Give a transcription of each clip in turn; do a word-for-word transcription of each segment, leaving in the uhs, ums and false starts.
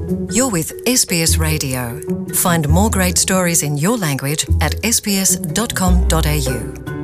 You're with S B S Radio. Find more great stories in your language at s b s dot com dot a u.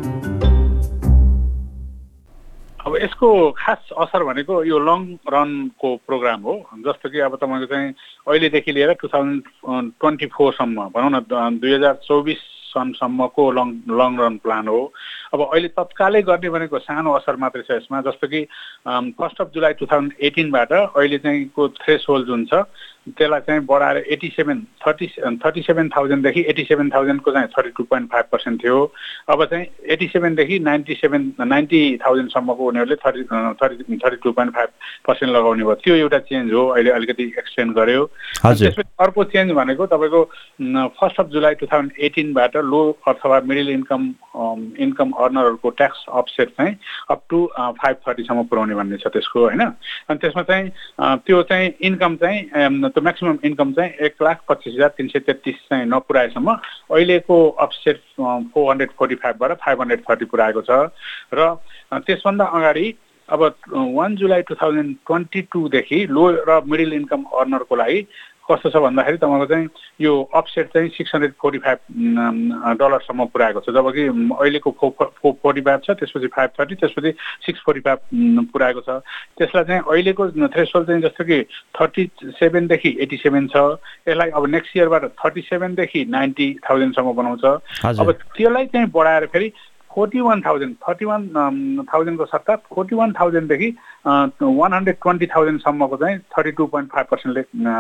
अब यसको खास असर भनेको यो long रनको programme हो। जस्तो कि अब तपाईको चाहिँ अहिलेदेखि लिएर टु थाउजन्ड ट्वेन्टी फोर सम्म भनौँ न दुई हजार चौबिस सनसम्मको लङ लङ रन प्लान हो। अब अहिले तत्कालै गर्ने भनेको सानो असर मात्रै छ यसमा। जस्तो कि first of July two thousand एटिनबाट अहिले चाहिँ को थ्रेस होल्ड जुन छ त्यसलाई चाहिँ बढाएर eighty seven thirty thirty seven थाउजन्डदेखि एटी सेभेन थाउजन्डको चाहिँ thirty two point five percent थियो। अब चाहिँ एटी सेभेनदेखि नाइन्टी सेभेन नाइन्टी थाउजन्डसम्मको उनीहरूले thirty thirty thirty two point five percent लगाउने भयो। त्यो एउटा चेन्ज हो, अहिले अलिकति एक्सटेन्ड गर्यो। त्यसपछि अर्को चेन्ज भनेको तपाईँको first of July two thousand एटिनबाट लो अथवा मिडल इन्कम इन्कम अर्नरहरूको ट्याक्स अफसेट चाहिँ अप टु फाइभ थर्टीसम्म पुऱ्याउने भन्ने छ त्यसको, होइन। अनि त्यसमा चाहिँ त्यो चाहिँ इन्कम चाहिँ त्यो म्याक्सिमम इन्कम चाहिँ एक लाख पच्चिस हजार तिन सय तेत्तिस चाहिँ नपुऱ्याएसम्म अहिलेको अफसेट फोर हन्ड्रेड फोर्टी फाइभबाट फाइभ हन्ड्रेड थर्टी पुऱ्याएको छ। र त्यसभन्दा अगाडि अब one July two thousand twenty टूदेखि लो र मिडल इन्कम अर्नरको लागि कस्तो छ भन्दाखेरि तपाईँको चाहिँ यो अफसेट चाहिँ सिक्स हन्ड्रेड फोर्टी फाइभ डलरसम्म पुऱ्याएको छ, जबकि अहिलेको फो फो फोर्टी फाइभ छ, त्यसपछि फाइभ थर्टी, त्यसपछि सिक्स फोर्टी फाइभ पुऱ्याएको छ। त्यसलाई चाहिँ अहिलेको थ्रेसहोल्ड चाहिँ जस्तो कि थर्टी सेभेनदेखि एटी सेभेन छ। यसलाई अब नेक्स्ट इयरबाट थर्टी सेभेनदेखि नाइन्टी थाउजन्डसम्म बनाउँछ। अब त्यसलाई चाहिँ बढाएर फेरि forty one thousand thirty one थाउजन्डको सट्टा फोर्टी वान थाउजन्डदेखि वान हन्ड्रेड ट्वेन्टी थाउजन्डसम्मको चाहिँ थर्टी टू पोइन्ट फाइभ पर्सेन्टले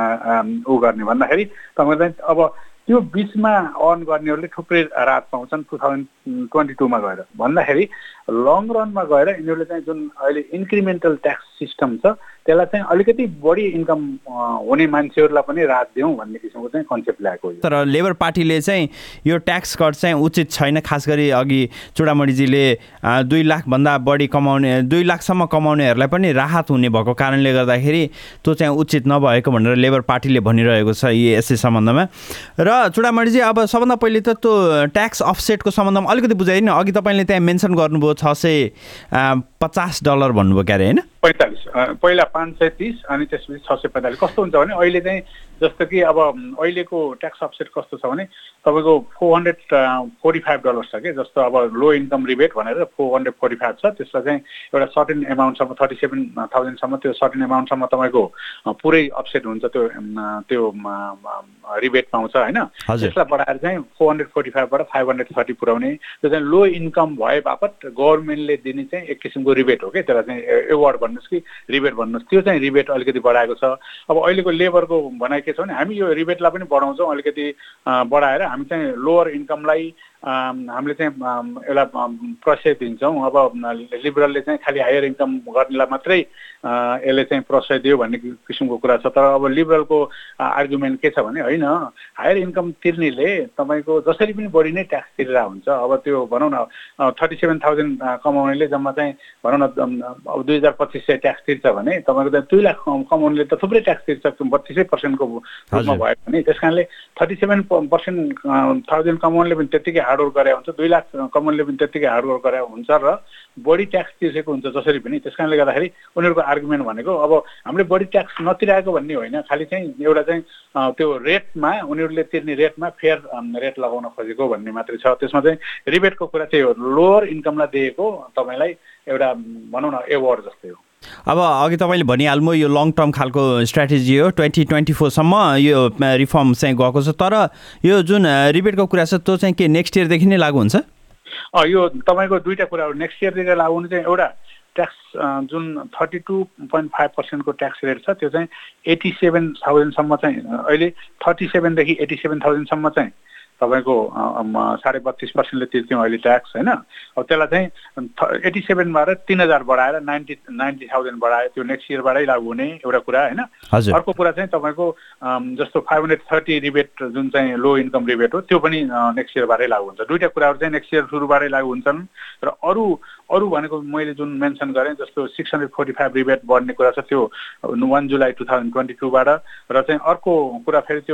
ऊ गर्ने भन्दाखेरि तपाईँको चाहिँ अब त्यो बिचमा अर्न गर्नेहरूले थुप्रै राहत पाउँछन् टु थाउजन्ड ट्वेन्टी टूमा गएर। भन्दाखेरि लङ रनमा गएर यिनीहरूले चाहिँ जुन अहिले इन्क्रिमेन्टल ट्याक्स सिस्टम छ त्यसलाई चाहिँ अलिकति बढी इन्कम हुने मान्छेहरूलाई पनि राहत दिउँ भन्ने किसिमको चाहिँ कन्सेप्ट ल्याएको हो। तर लेबर पार्टीले चाहिँ यो ट्याक्स कट चाहिँ उचित छैन, खास गरी अघि चुडामणिजीले दुई लाखभन्दा बढी कमाउने दुई लाखसम्म कमाउनेहरूलाई पनि राहत हुने भएको कारणले गर्दाखेरि त्यो चाहिँ उचित नभएको भनेर लेबर पार्टीले भनिरहेको छ यी यसै सम्बन्धमा। र चुडामणिजी, अब सबभन्दा पहिले त त्यो ट्याक्स अफसेटको सम्बन्धमा अलिकति बुझाइदिनु। अघि तपाईँले त्यहाँ मेन्सन गर्नुभयो छ सय पचास डलर भन्नुभयो क्यारे, होइन? पैँतालिस पहिला पाँच सय तिस अनि त्यसपछि छ सय पैँतालिस। कस्तो हुन्छ भने अहिले चाहिँ जस्तो कि अब अहिलेको ट्याक्स अफसेट कस्तो छ भने तपाईँको four hundred forty five dollar छ कि, जस्तो अब लो इन्कम रिबेट भनेर फोर हन्ड्रेड फोर्टी फाइभ छ। त्यसलाई चाहिँ एउटा सर्टेन एमाउन्टसम्म थर्टी सेभेन थाउजन्डसम्म त्यो सर्टेन एमाउन्टसम्म तपाईँको पुरै अफसेट हुन्छ, त्यो त्यो रिबेट पाउँछ, होइन। त्यसलाई बढाएर चाहिँ फोर हन्ड्रेड फोर्टी फाइभबाट फाइभ हन्ड्रेड थर्टी पुऱ्याउने, त्यो चाहिँ लो इन्कम भए बापत गभर्मेन्टले दिने चाहिँ एक किसिमको रिबेट हो कि, त्यसलाई चाहिँ एवार्ड भन्नुहोस् कि रिबेट भन्नुहोस्, त्यो चाहिँ रिबेट अलिकति बढाएको छ। अब अहिलेको लेबरको भनाइ के छ भने हामी यो रिबेटलाई पनि बढाउँछौँ, अलिकति बढाएर हामी चाहिँ लोवर इन्कमलाई हामीले चाहिँ यसलाई प्रशय दिन्छौँ। अब लिबरलले चाहिँ खालि हायर इन्कम गर्नेलाई मात्रै यसले चाहिँ प्रशय दियो भन्ने किसिमको कुरा छ। तर अब लिबरलको आर्गुमेन्ट के छ भने होइन, हायर इन्कम तिर्नेले तपाईँको जसरी पनि बढी नै ट्याक्स तिरेर हुन्छ। अब त्यो भनौँ न थर्टी सेभेन थाउजन्ड कमाउनेले जम्मा चाहिँ भनौँ न अब दुई हजार पच्चिस सय ट्याक्स तिर्छ भने तपाईँको त दुई लाख कमाउनेले त थुप्रै ट्याक्स तिर्छ बत्तिसै पर्सेन्टको रूपमा भयो भने। त्यस कारणले थर्टी सेभेन पर्सेन्ट थाउजन्ड कमाउनेले पनि त्यत्तिकै हार्डवर्क गरे हुन्छ, दुई लाख कमाउनेले पनि त्यत्तिकै हार्डवर्क गरे हुन्छ र बढी ट्याक्स तिर्सेको हुन्छ जसरी पनि। त्यस कारणले गर्दाखेरि उनीहरूको आर्गुमेन्ट भनेको अब हामीले बढी ट्याक्स नतिराएको भन्ने होइन, खालि चाहिँ एउटा चाहिँ त्यो रेटमा उनीहरूले तिर्ने रेटमा फेयर रेट लगाउन खोजेको भन्ने मात्रै छ। त्यसमा चाहिँ रिबेटको कुरा चाहिँ हो, लोवर इन्कमलाई दिएको तपाईँलाई एउटा भनौँ न एवार्ड जस्तै हो। अब अघि तपाईँले भनिहाल्नु यो लङ टर्म खालको स्ट्राटेजी हो, ट्वेन्टी ट्वेन्टी फोरसम्म यो रिफर्म चाहिँ गएको छ। तर यो जुन रिबेटको कुरा छ त्यो चाहिँ के नेक्स्ट इयरदेखि नै लागु हुन्छ? अँ यो तपाईँको दुईवटा कुरा हो। नेक्स्ट इयरदेखि लागु हुने चाहिँ एउटा ट्याक्स जुन थर्टी टू पोइन्ट फाइभ पर्सेन्टको ट्याक्स रेट छ त्यो चाहिँ एटी सेभेन थाउजन्डसम्म चाहिँ अहिले थर्टी सेभेनदेखि एटी सेभेन थाउजन्डसम्म चाहिँ तपाईँको साढे बत्तिस पर्सेन्टले तिर्थ्यौँ अहिले ट्याक्स, होइन। अब त्यसलाई चाहिँ एटी सेभेनबाट तिन हजार बढाएर नाइन्टी नाइन्टी थाउजन्ड बढायो, त्यो नेक्स्ट इयरबाटै लागु हुने एउटा कुरा, होइन। अर्को कुरा चाहिँ तपाईँको जस्तो फाइभ हन्ड्रेड थर्टी रिबेट जुन चाहिँ लो इन्कम रिबेट हो त्यो पनि नेक्स्ट इयरबाटै लागु हुन्छ। दुईवटा कुराहरू चाहिँ नेक्स्ट इयर सुरुबाटै लागु हुन्छन्। र अरू अरू भनेको मैले जुन मेन्सन गरेँ जस्तो six hundred forty five rebate बढ्ने कुरा छ त्यो one July two thousand twenty टूबाट। र चाहिँ अर्को कुरा फेरि त्यो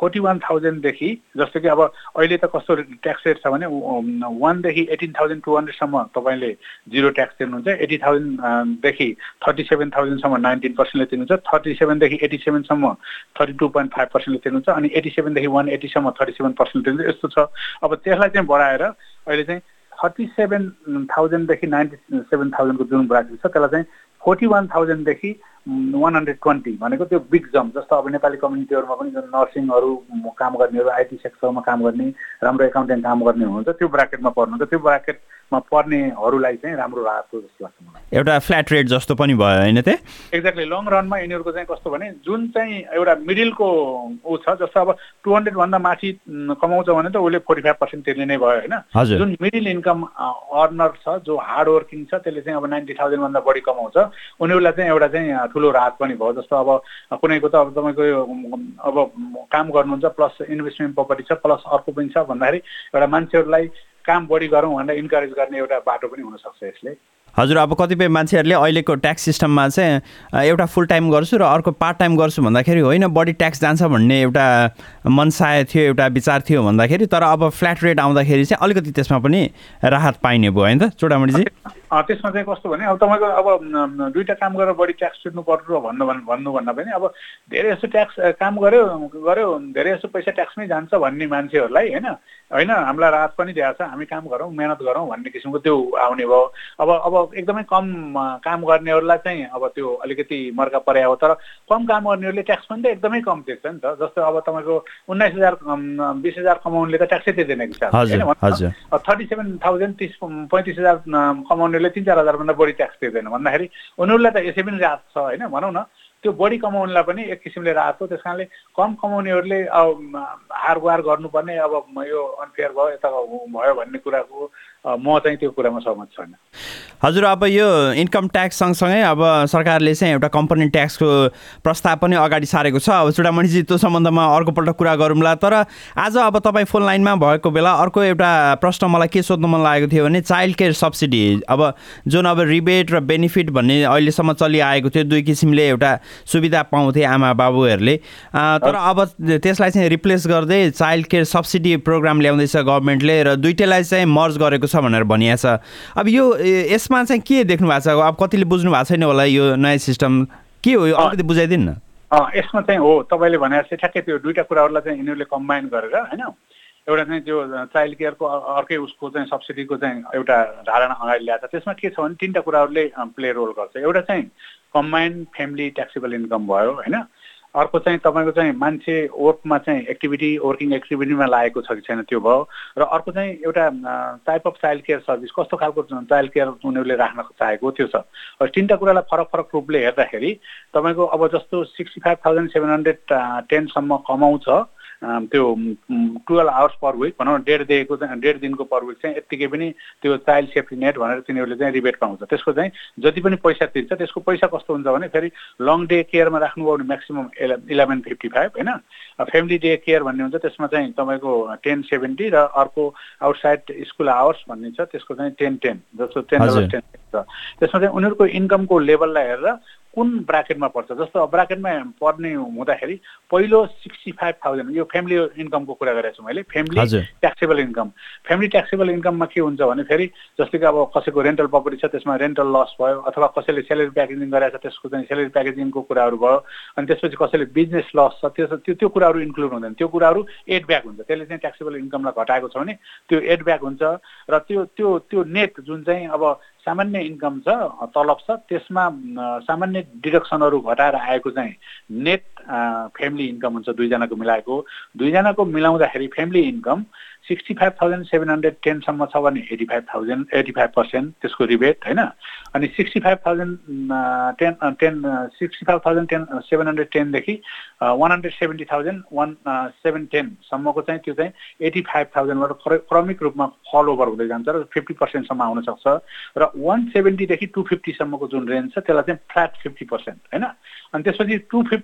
फोर्टी वान थाउजन्डदेखि जस्तो कि अब अहिले त कस्तो ट्याक्स रेट छ भने वानदेखि एटिन थाउजन्ड टू हन्ड्रेडसम्म तपाईँले जिरो ट्याक्स तिर्नुहुन्छ, एटी थाउजन्डदेखि थर्टी सेभेन थाउजन्डसम्म नाइन्टिन पर्सेन्टले तिर्नुहुन्छ, थर्टी सेभेनदेखि एटी सेभेनसम्म थर्टी टू पोइन्ट फाइभ पर्सेन्टले तिर्नुहुन्छ, अनि एटी सेभेनदेखि वान एटीसम्म थर्टी सेभेन पर्सेन्ट तिर्नुहुन्छ। यस्तो छ। अब त्यसलाई चाहिँ बढाएर अहिले चाहिँ थर्टी सेभेन थाउजन्डदेखि नाइन्टी सेभेन थाउजन्डको जुन ब्राकेट छ त्यसलाई चाहिँ फोर्टी वान थाउजन्डदेखि वान हन्ड्रेड ट्वेन्टी भनेको त्यो बिग जम्प। जस्तो अब नेपाली कम्युनिटीहरूमा पनि जुन नर्सिङहरू काम गर्नेहरू, आइटी सेक्टरमा काम गर्ने, राम्रो एकाउन्टेन्ट काम गर्ने हुनुहुन्छ, त्यो ब्राकेटमा पर्नुहुन्छ। त्यो ब्राकेटमा पर्नेहरूलाई चाहिँ राम्रो राहत हो जस्तो लाग्छ मलाई। एउटा फ्ल्याट रेट जस्तो पनि भयो होइन त? एक्ज्याक्टली। लङ रनमा यिनीहरूको चाहिँ कस्तो भने जुन चाहिँ एउटा मिडिलको ऊ छ, जस्तो अब टू हन्ड्रेडभन्दा माथि कमाउँछ भने त उसले फोर्टी फाइभ पर्सेन्ट तिर्ने नै भयो होइन। जुन मिडिल इन्कम अर्नर छ, जो हार्ड वर्किङ छ, त्यसले चाहिँ अब नाइन्टी थाउजन्डभन्दा बढी कमाउँछ, उनीहरूलाई चाहिँ एउटा चाहिँ ठुलो राहत पनि भयो। जस्तो अब कुनैको त अब तपाईँको अब काम गर्नुहुन्छ प्लस इन्भेस्टमेन्ट प्रपर्टी छ प्लस अर्को पनि छ भन्दाखेरि एउटा मान्छेहरूलाई काम बढी गरौँ भनेर इन्करेज गर्ने एउटा बाटो पनि हुनसक्छ यसले। हजुर, अब कतिपय मान्छेहरूले अहिलेको ट्याक्स सिस्टममा चाहिँ एउटा फुल टाइम गर्छु र अर्को पार्ट टाइम गर्छु भन्दाखेरि होइन बढी ट्याक्स जान्छ भन्ने एउटा मनसाय थियो, एउटा विचार थियो भन्दाखेरि, तर अब फ्ल्याट रेट आउँदाखेरि चाहिँ अलिकति त्यसमा पनि राहत पाइने भयो होइन त चुडामणिजी? त्यसमा चाहिँ कस्तो भने अब तपाईँको अब दुईवटा काम गरेर बढी ट्याक्स तिर्नु पर्यो भन्नु भन्नुभन्दा पनि अब धेरै जस्तो ट्याक्स काम गर्यो गर्यो धेरै जस्तो पैसा ट्याक्समै जान्छ भन्ने मान्छेहरूलाई होइन होइन हामीलाई राहत पनि दिएको छ, हामी काम गरौँ मेहनत गरौँ भन्ने किसिमको त्यो आउने भयो। अब अब एकदमै कम काम गर्नेहरूलाई चाहिँ अब त्यो अलिकति मर्का पर्या हो, तर कम काम गर्नेहरूले ट्याक्स पनि त एकदमै कम तिर्छ नि त। जस्तो अब तपाईँको उन्नाइस हजार बिस हजार कमाउनेले त ट्याक्सै तिर्दैन कि साह्रो, थर्टी सेभेन थाउजन्ड तिस पैँतिस हजार कमाउनेले तिन चार हजारभन्दा बढी ट्याक्स तिर्दैन भन्दाखेरि उनीहरूलाई त यसै पनि राहत छ होइन। भनौँ न त्यो बढी कमाउनेलाई पनि एक किसिमले राहत हो। त्यस कारणले कम कमाउनेहरूले अब हार गुहार गर्नुपर्ने अब यो अनफेयर भयो यता भयो भन्ने कुराको म चाहिँ त्यो कुरामा सहमत छैन। हजुर, अब यो इन्कम ट्याक्स सँगसँगै अब सरकारले चाहिँ एउटा कम्पोनेन्ट ट्याक्सको प्रस्ताव पनि अगाडि सारेको छ। अब चुडामणिजी त्यो सम्बन्धमा अर्कोपल्ट कुरा गरौँला, तर आज अब तपाईँ फोन लाइनमा भएको बेला अर्को एउटा प्रश्न मलाई के सोध्नु मन लागेको थियो भने चाइल्ड केयर सब्सिडी, अब जुन अब रिबेट र बेनिफिट भन्ने अहिलेसम्म चलिआएको थियो, दुई किसिमले एउटा सुविधा पाउँथे आमा बाबुहरूले, तर अब त्यसलाई चाहिँ रिप्लेस गर्दै चाइल्ड केयर सब्सिडी प्रोग्राम ल्याउँदैछ गभर्मेन्टले र दुइटैलाई चाहिँ मर्ज गरेको छ भनेर भनिएको छ। अब यो यसमा चाहिँ के देख्नु भएको छ? अब कतिले बुझ्नु भएको छैन होला यो नयाँ सिस्टम के हो, यो अलिकति बुझाइदिनु न। यसमा चाहिँ हो तपाईँले भने जस्तै ठ्याक्कै त्यो दुईवटा कुराहरूलाई चाहिँ यिनीहरूले कम्बाइन गरेर होइन एउटा चाहिँ त्यो चाइल्ड केयरको अर्कै उसको चाहिँ सब्सिडीको चाहिँ एउटा धारणा अगाडि ल्याएको छ। त्यसमा के छ भने तिनवटा कुराहरूले प्ले रोल गर्छ। एउटा चाहिँ कम्बाइन्ड फ्यामिली ट्याक्सेबल इन्कम भयो होइन, अर्को चाहिँ तपाईँको चाहिँ मान्छे वर्कमा चाहिँ एक्टिभिटी वर्किङ एक्टिभिटीमा लागेको छ कि छैन त्यो भयो, र अर्को चाहिँ एउटा type of child care service कस्तो खालको चाइल्ड केयर उनीहरूले राख्न चाहेको त्यो छ। तिनवटा कुरालाई फरक फरक रूपले हेर्दाखेरि तपाईँको अब जस्तो sixty five thousand seven hundred टेनसम्म कमाउँछ त्यो टुवेल्भ आवर्स पर विक भनौँ न, डेढ दिनको चाहिँ डेढ दिनको पर विक चाहिँ यत्तिकै पनि त्यो चाइल्ड सेफ्टी नेट भनेर तिनीहरूले चाहिँ रिबेट पाउँछ। त्यसको चाहिँ जति पनि पैसा तिर्छ त्यसको पैसा कस्तो हुन्छ भने फेरि लङ डे केयरमा राख्नुभयो भने म्याक्सिमम् इलेभेन फिफ्टी फाइभ होइन, फ्यामिली डे केयर भन्ने हुन्छ त्यसमा चाहिँ तपाईँको टेन सेभेन्टी र अर्को आउटसाइड स्कुल आवर्स भन्ने छ त्यसको चाहिँ टेन टेन जस्तो टेन डलर टेन छ। त्यसमा चाहिँ उनीहरूको इन्कमको लेभललाई हेरेर कुन ब्राकेटमा पर्छ, जस्तो ब्राकेटमा पर्ने हुँदाखेरि पहिलो सिक्सटी फाइभ थाउजन्ड यो फ्यामिली इन्कमको कुरा गरेको छु मैले, family taxable income. Family taxable इन्कममा के हुन्छ भने फेरि जस्तै कि अब कसैको रेन्टल प्रपर्टी छ त्यसमा रेन्टल लस भयो, अथवा कसैले सेलेरी प्याकेजिङ गरेको छ त्यसको चाहिँ सेलेरी प्याकेजिङको कुराहरू भयो, अनि त्यसपछि कसैले बिजनेस लस छ त्यो त्यो त्यो कुराहरू इन्क्लुड हुँदैन, त्यो कुराहरू एड ब्याक हुन्छ। त्यसले चाहिँ ट्याक्सेबल इन्कमलाई घटाएको छ भने त्यो एड ब्याक हुन्छ र त्यो त्यो त्यो नेट जुन चाहिँ अब सामान्य इन्कम छ तलब छ त्यसमा सामान्य डिडक्सनहरू घटाएर आएको चाहिँ नेट फ्यामिली इन्कम हुन्छ दुईजनाको मिलाएको। दुईजनाको मिलाउँदाखेरि family income sixty five thousand seven hundred टेनसम्म छ भने eighty five thousand eighty five percent त्यसको रिबेट होइन, अनि sixty five thousand ten ten sixty five thousand ten seven hundred टेनदेखि one hundred seventy thousand one seven टेनसम्मको चाहिँ त्यो चाहिँ एटी फाइभ थाउजन्डबाट क्रमिक रूपमा फल ओभर हुँदै जान्छ र फिफ्टी पर्सेन्टसम्म आउन सक्छ, र वान सेभेन्टीदेखि टू फिफ्टीसम्मको जुन रेन्ज छ त्यसलाई चाहिँ फ्ल्याट फिफ्टी पर्सेन्ट होइन, अनि त्यसपछि टू फिफ्टीदेखि फेरि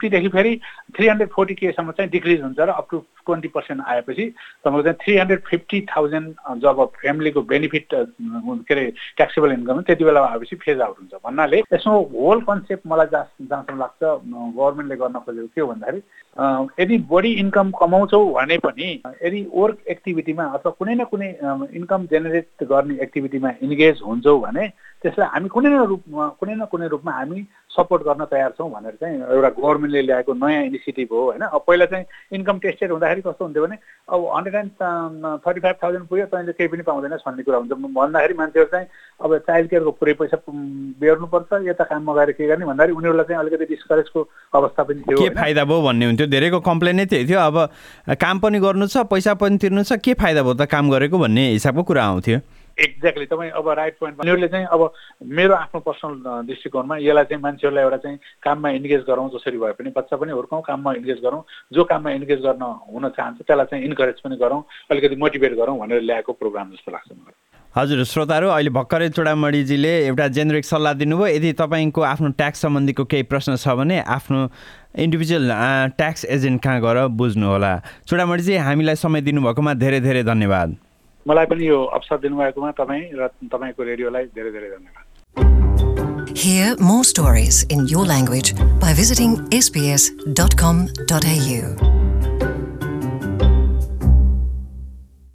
भन्दाखेरि थ्री हन्ड्रेड फोर्टी केसम्म चाहिँ डिक्रिज हुन्छ र अप टु ट्वेन्टी पर्सेन्ट आएपछि तपाईँको चाहिँ थ्री हन्ड्रेड फिफ्टी थाउजन्ड जब फ्यामिलीको बेनिफिट के अरे ट्याक्सेबल इन्कम त्यति बेला आएपछि फेज आउट हुन्छ भन्नाले यसमा होल कन्सेप्ट मलाई जहाँ जहाँसम्म लाग्छ गभर्मेन्टले गर्न खोजेको के हो भन्दाखेरि यदि बढी इन्कम कमाउँछौ भने पनि यदि वर्क एक्टिभिटीमा अथवा कुनै न कुनै इन्कम जेनेरेट गर्ने एक्टिभिटीमा इन्गेज हुन्छौ भने त्यसलाई हामी कुनै न रूपमा कुनै न कुनै रूपमा हामी सपोर्ट गर्न तयार छौँ भनेर चाहिँ एउटा गभर्मेन्टले ल्याएको नयाँ इनिसिएटिभ हो होइन। अब पहिला चाहिँ इन्कम टेस्टेड हुँदाखेरि कस्तो हुन्थ्यो भने अब hundred and thirty five thousand पुग्यो तैँले केही पनि पाउँदैनस् भन्ने कुरा हुन्छ भन्दाखेरि मान्छेहरू चाहिँ अब चाइल्ड केयरको पुरै पैसा बेहोर्नुपर्छ यता काममा गएर के गर्ने भन्दाखेरि उनीहरूलाई चाहिँ अलिकति डिस्करेजको अवस्था पनि थियो। के फाइदा भयो भन्ने हुन्थ्यो, धेरैको कम्प्लेन नै त्यही थियो। अब काम पनि गर्नु छ पैसा पनि तिर्नु छ, के फाइदा भयो त काम गरेको भन्ने हिसाबको कुरा आउँथ्यो। एक्ज्याक्टली तपाईँ अब राइट पोइन्ट उनीहरूले चाहिँ अब मेरो आफ्नो पर्सनल दृष्टिकोणमा यसलाई चाहिँ मान्छेहरूलाई एउटा चाहिँ काममा इन्गेज गरौँ, जसरी भए पनि बच्चा पनि हुर्काउँ, काममा इन्गेज गरौँ, जो काममा इन्गेज गर्न हुन चाहन्छ त्यसलाई चाहिँ इन्करेज पनि गरौँ, अलिकति मोटिभेट गरौँ भनेर ल्याएको प्रोग्राम जस्तो लाग्छ मलाई। हजुर श्रोताहरू, अहिले भर्खरै चुडामणिजीले एउटा जेनेरिक सल्लाह दिनुभयो। यदि तपाईँको आफ्नो ट्याक्स सम्बन्धीको केही प्रश्न छ भने आफ्नो इन्डिभिजुअल ट्याक्स एजेन्ट कहाँ गएर बुझ्नुहोला। चुडामणिजी, हामीलाई समय दिनुभएकोमा धेरै धेरै धन्यवाद। मलाई पनि यो अवसर दिनुभएकोमा तपाईँ र तपाईँको रेडियोलाई धेरै धेरै धन्यवाद। Hear more stories in your language by visiting s b s dot com dot a u.